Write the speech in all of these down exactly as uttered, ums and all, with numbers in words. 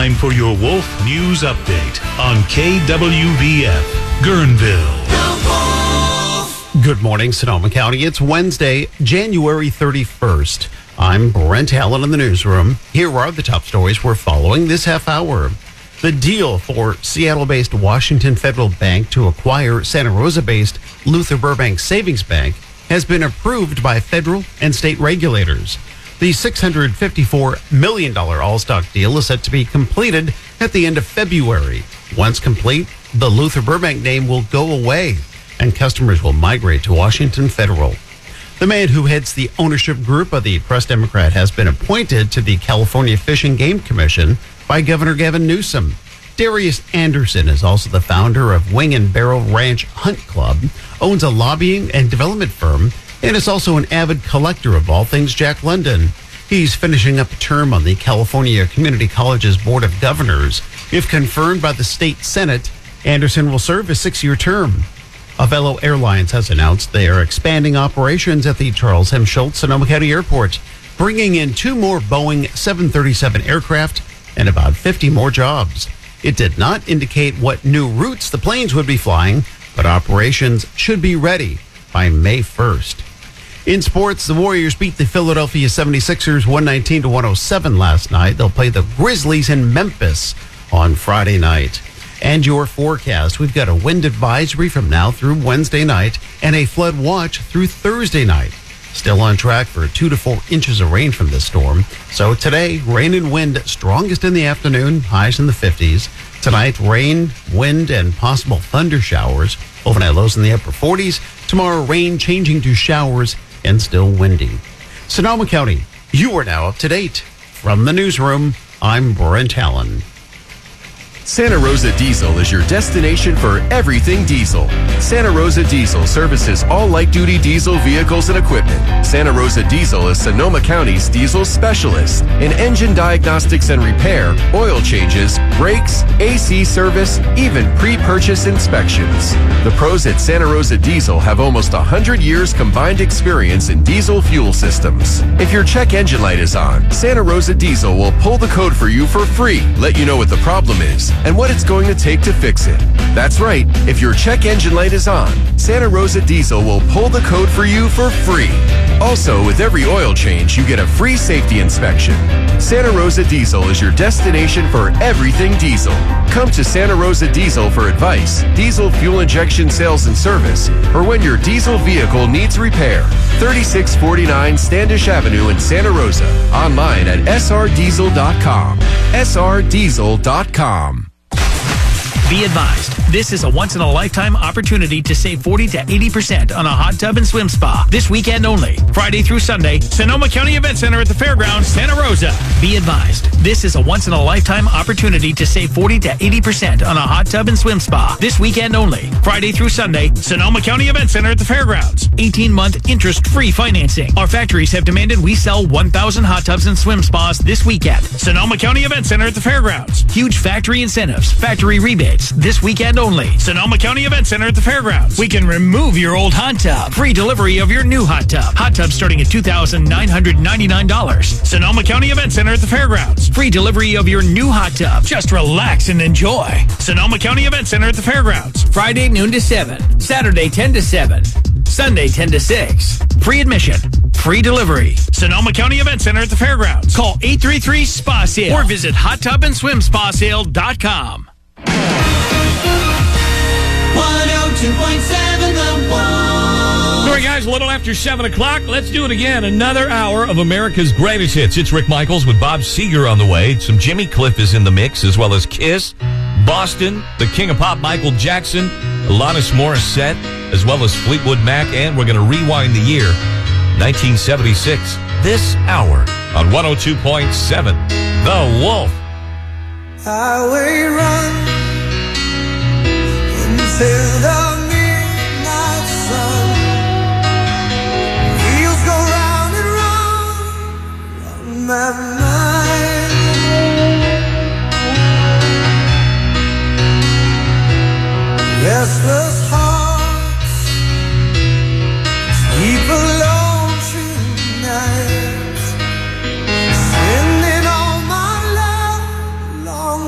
time for your Wolf News Update on K W V F, Guerneville. Good morning, Sonoma County. It's Wednesday, January thirty-first. I'm Brent Allen in the newsroom. Here are the top stories we're following this half hour. The deal for Seattle-based Washington Federal Bank to acquire Santa Rosa-based Luther Burbank Savings Bank has been approved by federal and state regulators. The six hundred fifty-four million dollars all-stock deal is set to be completed at the end of February. Once complete, the Luther Burbank name will go away and customers will migrate to Washington Federal. The man who heads the ownership group of the Press Democrat has been appointed to the California Fish and Game Commission by Governor Gavin Newsom. Darius Anderson is also the founder of Wing and Barrel Ranch Hunt Club, owns a lobbying and development firm, and is also an avid collector of all things Jack London. He's finishing up a term on the California Community College's Board of Governors. If confirmed by the state Senate, Anderson will serve a six-year term. Avelo Airlines has announced they are expanding operations at the Charles M. Schultz Sonoma County Airport, bringing in two more Boeing seven thirty-seven aircraft and about fifty more jobs. It did not indicate what new routes the planes would be flying, but operations should be ready by May first. In sports, the Warriors beat the Philadelphia seventy-sixers one nineteen to one oh seven last night. They'll play the Grizzlies in Memphis on Friday night. And your forecast, we've got a wind advisory from now through Wednesday night and a flood watch through Thursday night. Still on track for two to four inches of rain from this storm. So today, rain and wind strongest in the afternoon, highs in the fifties. Tonight, rain, wind, and possible thunder showers. Overnight lows in the upper forties. Tomorrow, rain changing to showers and still windy. Sonoma County, you are now up to date. From the newsroom, I'm Brent Allen. Santa Rosa Diesel is your destination for everything diesel. Santa Rosa Diesel services all light-duty diesel vehicles and equipment. Santa Rosa Diesel is Sonoma County's diesel specialist in engine diagnostics and repair, oil changes, brakes, A C service, even pre-purchase inspections. The pros at Santa Rosa Diesel have almost one hundred years combined experience in diesel fuel systems. If your check engine light is on, Santa Rosa Diesel will pull the code for you for free, let you know what the problem is, and what it's going to take to fix it. That's right, if your check engine light is on, Santa Rosa Diesel will pull the code for you for free. Also, with every oil change, you get a free safety inspection. Santa Rosa Diesel is your destination for everything diesel. Come to Santa Rosa Diesel for advice, diesel fuel injection sales and service, or when your diesel vehicle needs repair. thirty-six forty-nine Standish Avenue in Santa Rosa. Online at s r diesel dot com. s r diesel dot com. Be advised, this is a once-in-a-lifetime opportunity to save forty to eighty percent on a hot tub and swim spa. This weekend only, Friday through Sunday, Sonoma County Event Center at the Fairgrounds, Santa Rosa. Be advised, this is a once-in-a-lifetime opportunity to save forty to eighty percent on a hot tub and swim spa. This weekend only, Friday through Sunday, Sonoma County Event Center at the Fairgrounds. eighteen-month interest-free financing. Our factories have demanded we sell one thousand hot tubs and swim spas this weekend. Sonoma County Event Center at the Fairgrounds. Huge factory incentives, factory rebates. This weekend only. Sonoma County Event Center at the Fairgrounds. We can remove your old hot tub. Free delivery of your new hot tub. Hot tub starting at two thousand nine hundred ninety-nine dollars. Sonoma County Event Center at the Fairgrounds. Free delivery of your new hot tub. Just relax and enjoy. Sonoma County Event Center at the Fairgrounds. Friday noon to seven. Saturday ten to seven. Sunday ten to six. Free admission. Free delivery. Sonoma County Event Center at the Fairgrounds. Call eight three three S P A sale or visit hot tub and swim spa sale dot com. one oh two point seven The Wolf. All right, guys, a little after seven o'clock. Let's do it again. Another hour of America's Greatest Hits. It's Rick Michaels with Bob Seger on the way. Some Jimmy Cliff is in the mix, as well as Kiss, Boston, the King of Pop, Michael Jackson, Alanis Morissette, as well as Fleetwood Mac, and we're going to rewind the year, nineteen seventy-six, this hour on one oh two point seven The Wolf. Highway run until the midnight sun. Wheels go round and round on my mind. Restless hearts sleep alone tonight, sending all my love long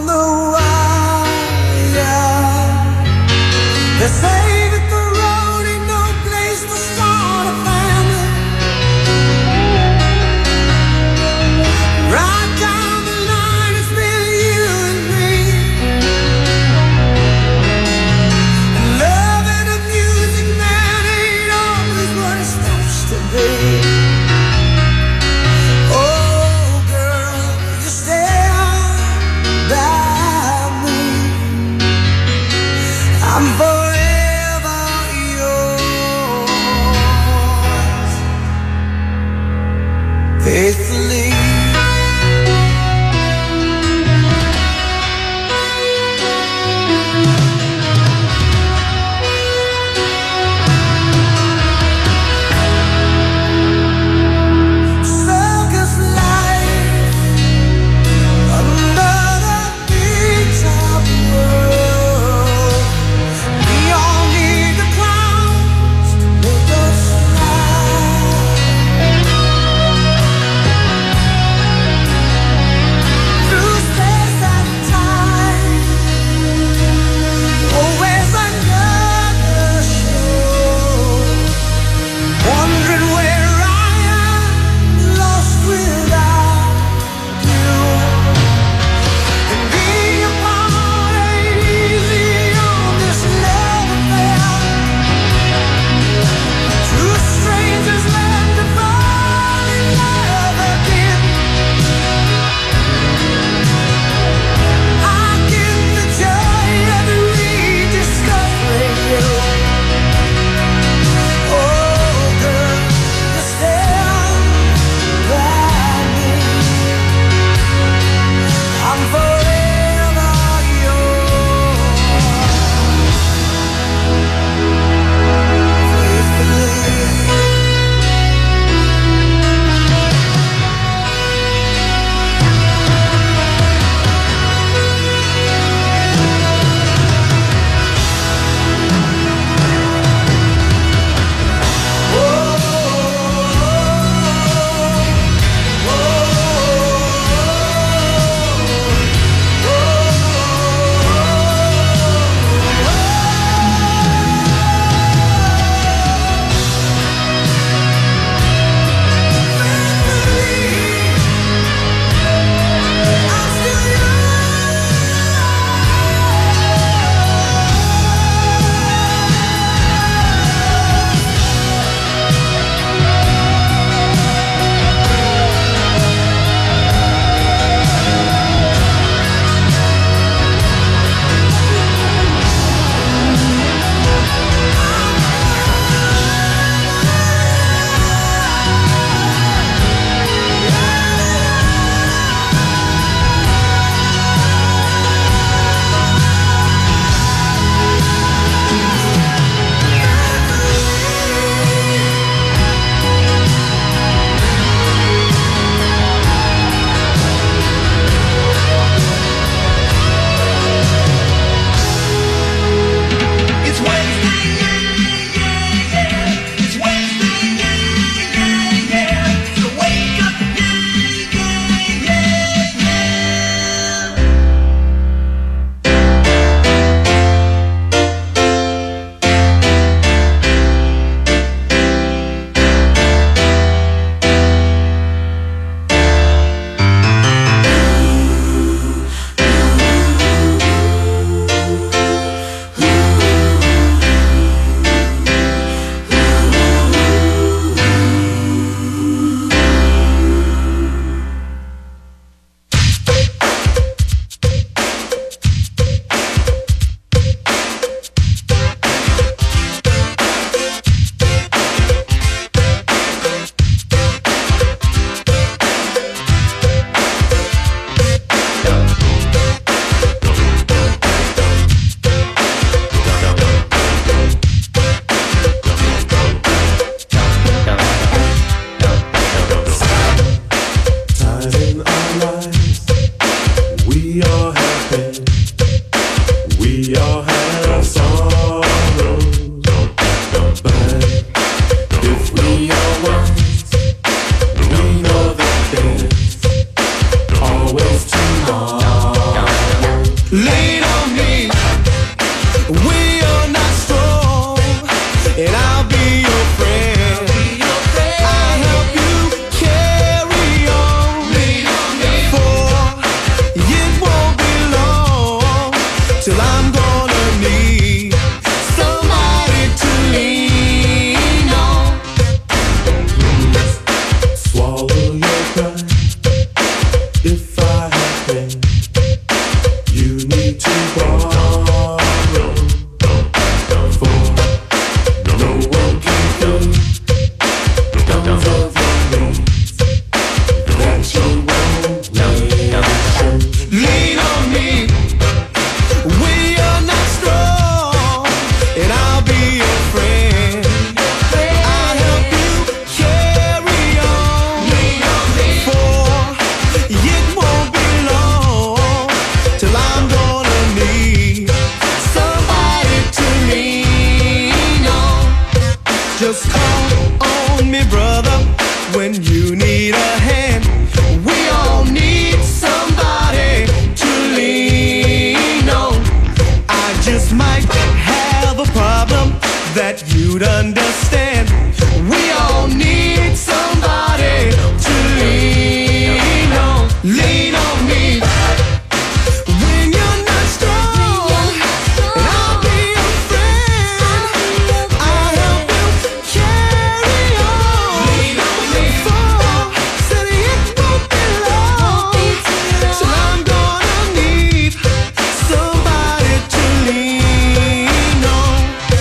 on me, brother, when you need a hand. We all need somebody to lean on. I just might have a problem that you'd understand. We all need somebody to lean on. Lean on me. When you're not strong, and I'll be your friend. I'll help you carry on. Lean on me. Said it won't be long, so I'm gonna need somebody to lean on.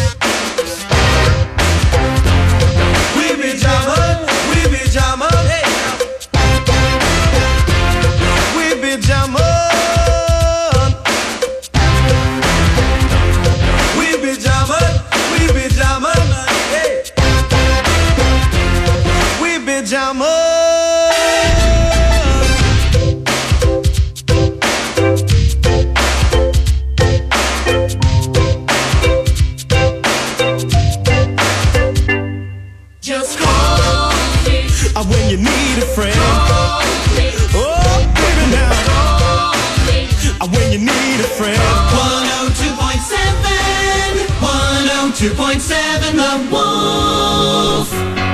We be jamming, we be jamming, we be jamming, we be jamming, we be jamming, we be jamming. Just call me uh, when you need a friend. Call me. Oh, baby, now. Call me uh, when you need a friend. one oh two point seven, one oh two point seven, The Wolf.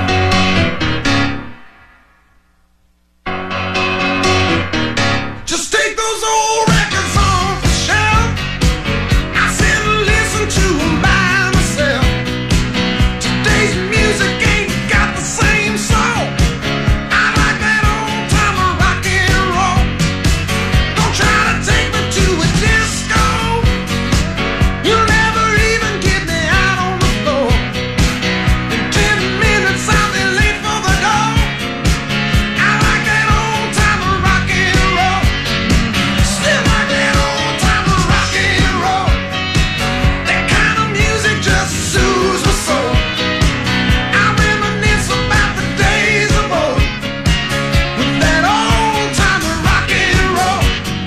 Just take those old records off the shelf. I sit and listen to 'em by myself. Today's music ain't got the same soul. I like that old time of rock and roll. Don't try to take me to a disco. You'll never even get me out on the floor. In ten minutes I'll be late for the door. I like that old time of rock and roll. Still like that old time of rock and roll. That kind of music just soothes my soul. I reminisce about the days of old with that old time of rock and roll.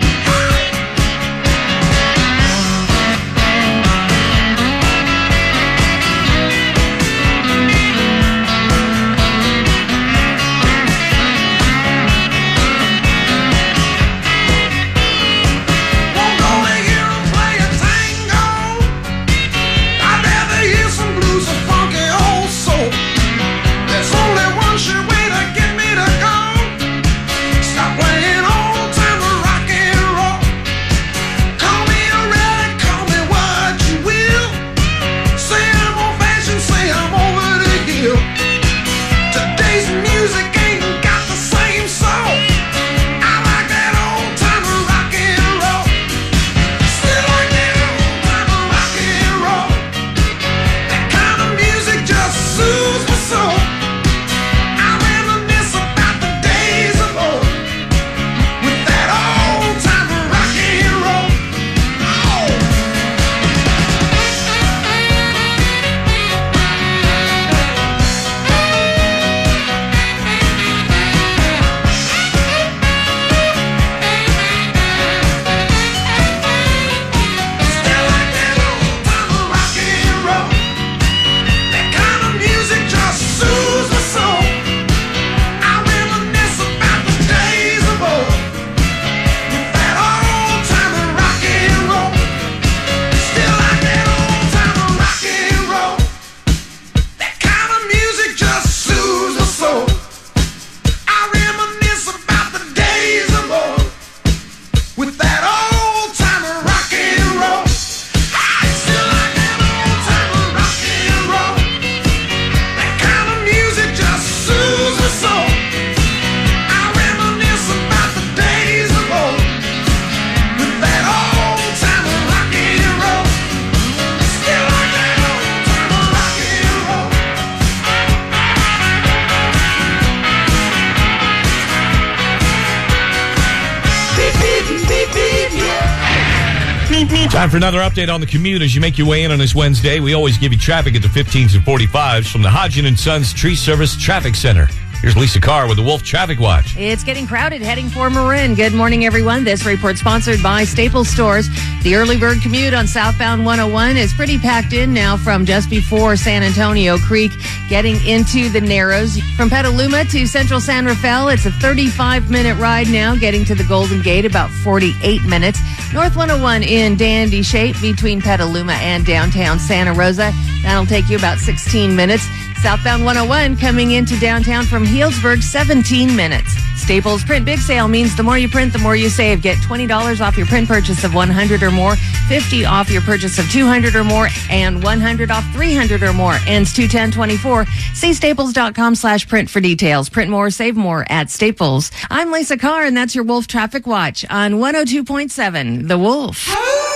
Won't go to hear 'em play a tango. I'd rather hear some blues or funky old soul. There's only one sure way to get me to go. Stop playing old time of rock and roll. Call me a relic, call me what you will. Say I'm old fashioned, say I'm over the hill. Today's music ain't got the same soul. I like that old time of rock and roll. Still like that old time of rock and roll. That kind of music just soothes my soul. I reminisce about the days of old with that old time of rock and roll. Oh. Still like that old time of rock and roll. That kind of music just soothes my soul. I reminisce about the days of old with that old time of rock and roll. Still like that old time of rock and roll. That kind of music just soothes my soul. I reminisce about the days of old with that old time of rock and roll. I still like that old time of rock and roll. That kind of music just soothes my soul. I reminisce about the days of old with that old time of rock and roll. Still like that old time of rock and roll. Beep, beep, beep, beep, yeah. Time for another update on the commute as you make your way in on this Wednesday. We always give you traffic at the fifteens and forty-fives from the Hodgin and Sons Tree Service Traffic Center. Here's Lisa Carr with the Wolf Traffic Watch. It's getting crowded heading for Marin. Good morning, everyone. This report sponsored by Staples Stores. The early bird commute on southbound one oh one is pretty packed in now from just before San Antonio Creek, getting into the Narrows. From Petaluma to Central San Rafael, it's a thirty-five minute ride now, getting to the Golden Gate about forty-eight minutes. North one oh one in dandy shape between Petaluma and downtown Santa Rosa. That'll take you about sixteen minutes. Southbound one oh one coming into downtown from Healdsburg, seventeen minutes. Staples Print Big Sale means the more you print, the more you save. Get twenty dollars off your print purchase of one hundred or more, fifty dollars off your purchase of two hundred or more, and one hundred dollars off three hundred or more. Ends two ten twenty-four. See staples.com slash print for details. Print more, save more at Staples. I'm Lisa Carr, and that's your Wolf Traffic Watch on one oh two point seven The Wolf.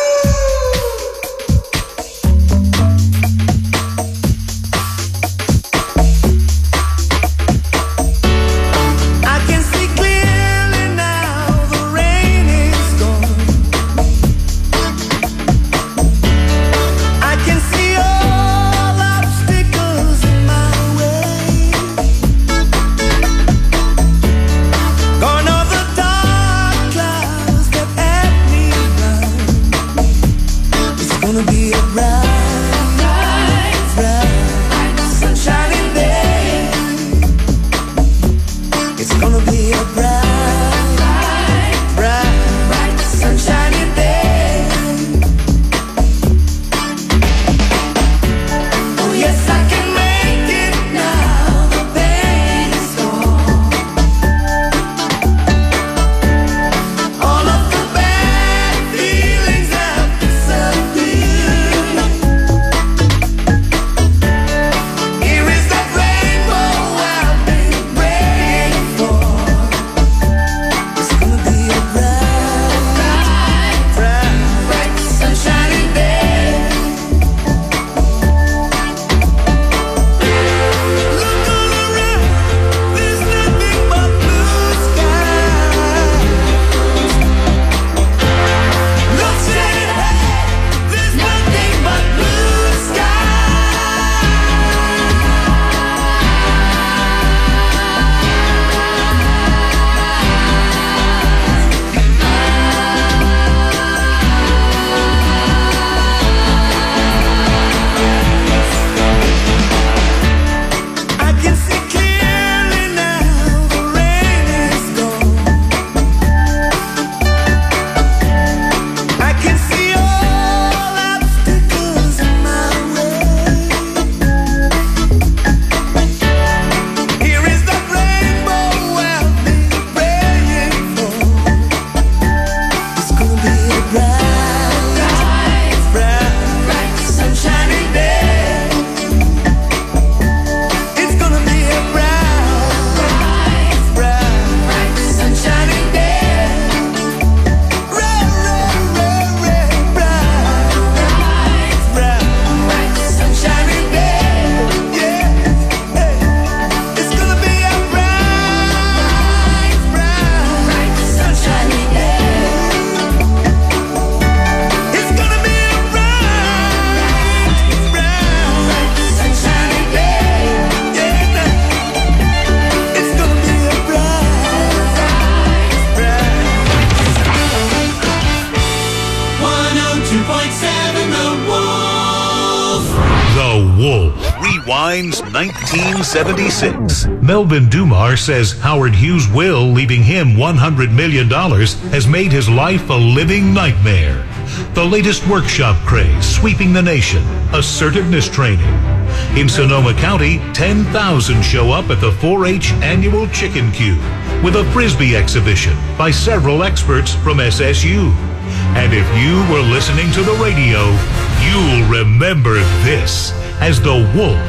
Wines nineteen seventy-six. Melvin Dumar says Howard Hughes' will, leaving him one hundred million dollars, has made his life a living nightmare. The latest workshop craze sweeping the nation, assertiveness training. In Sonoma County, ten thousand show up at the four H annual Chicken Cube with a Frisbee exhibition by several experts from S S U. And if you were listening to the radio, you'll remember this as the Wolf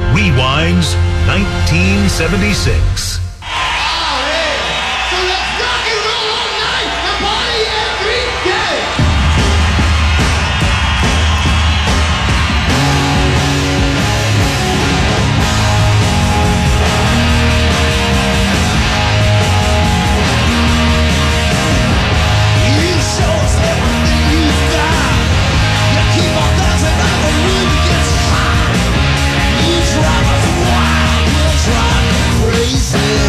rewinds nineteen seventy-six. Crazy.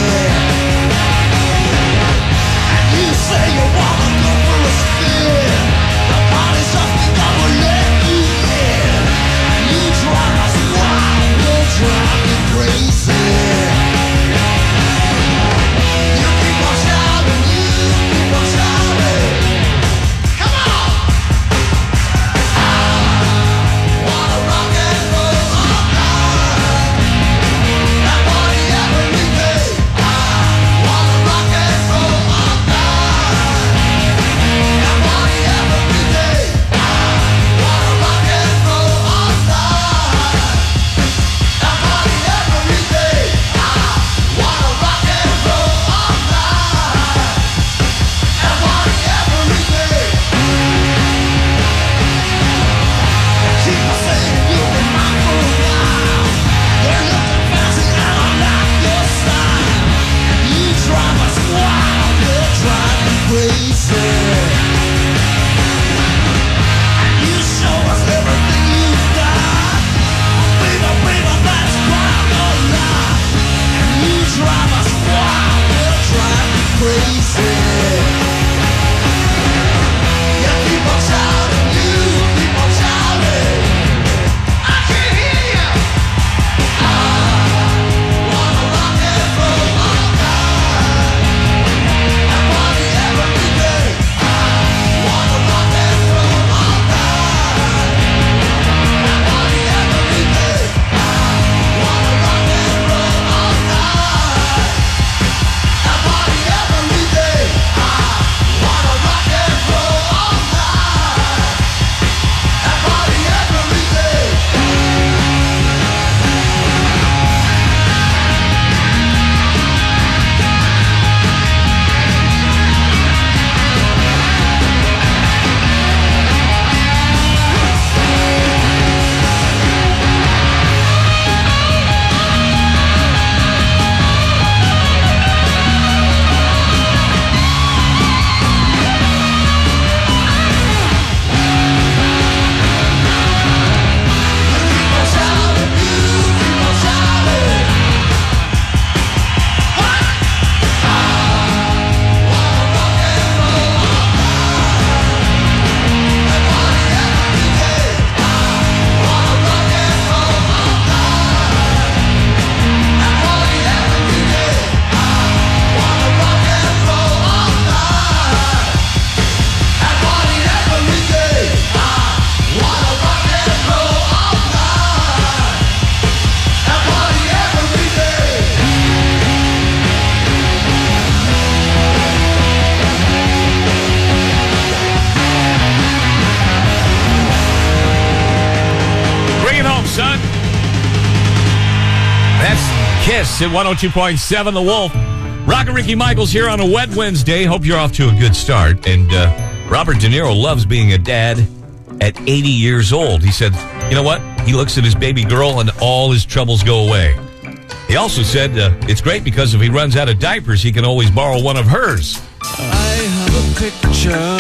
Mix at one oh two point seven The Wolf. Rock and Ricky Michaels here on a wet Wednesday. Hope you're off to a good start. And uh, Robert De Niro loves being a dad at eighty years old. He said, you know what? He looks at his baby girl and all his troubles go away. He also said uh, it's great because if he runs out of diapers, he can always borrow one of hers. I have a picture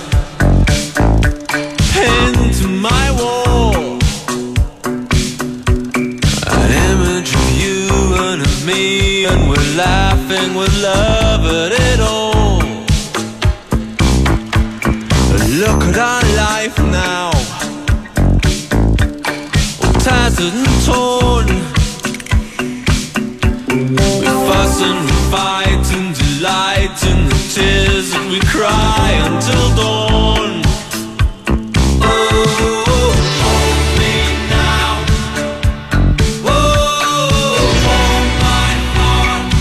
pinned to my wall, an image of you and of me, and we're laughing with love at it all. Look at our life now, all tattered and torn. We fuss and we fight and delight in the tears that we cry until dawn. Oh, hold me now. Oh, hold my heart.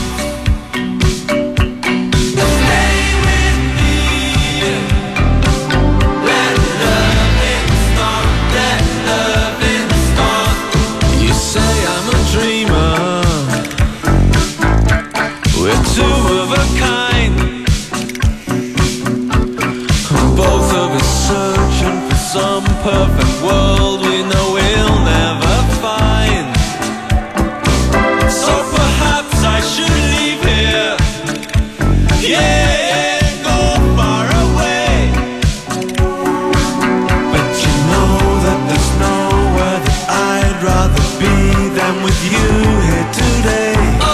Stay with me. Let loving start. Let loving start. You say I'm a dreamer. We're two of a kind. Both of us searching for some perfect world we know we'll never find. So perhaps I should leave here. Yeah, go far away. But you know that there's nowhere that I'd rather be than with you here today.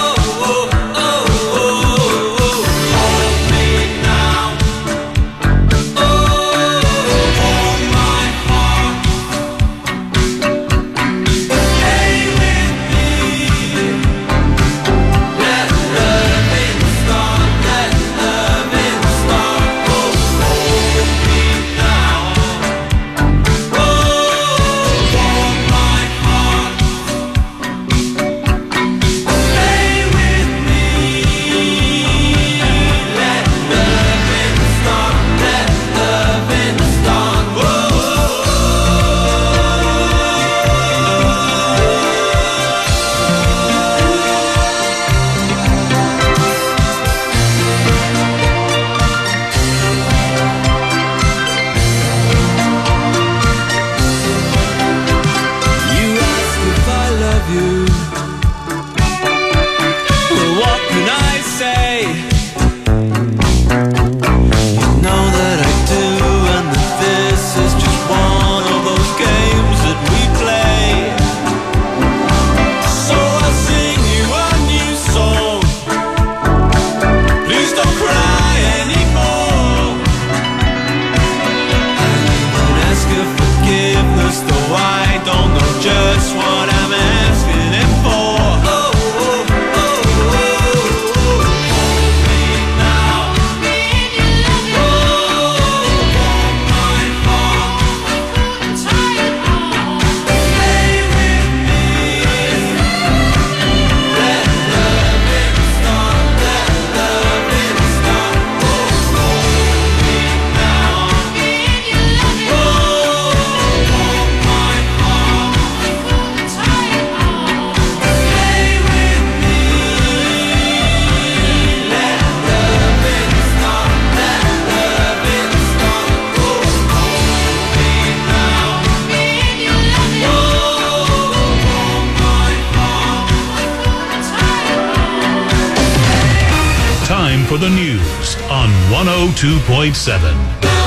For the news on one oh two point seven.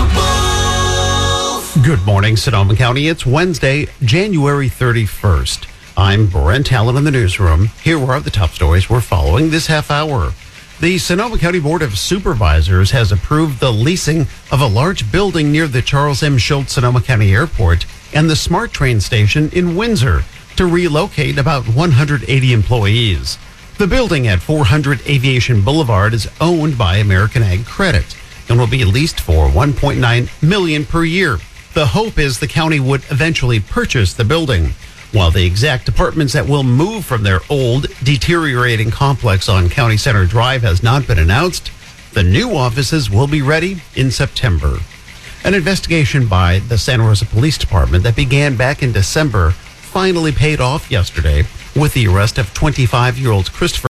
Good morning, Sonoma County. It's Wednesday, January thirty-first. I'm Brent Allen in the newsroom. Here are the top stories we're following this half hour. The Sonoma County Board of Supervisors has approved the leasing of a large building near the Charles M. Schultz Sonoma County Airport and the SMART train station in Windsor to relocate about one hundred eighty employees. The building at four hundred Aviation Boulevard is owned by American Ag Credit and will be leased for one point nine million dollars per year. The hope is the county would eventually purchase the building. While the exact apartments that will move from their old, deteriorating complex on County Center Drive has not been announced, the new offices will be ready in September. An investigation by the Santa Rosa Police Department that began back in December finally paid off yesterday with the arrest of twenty-five-year-old Christopher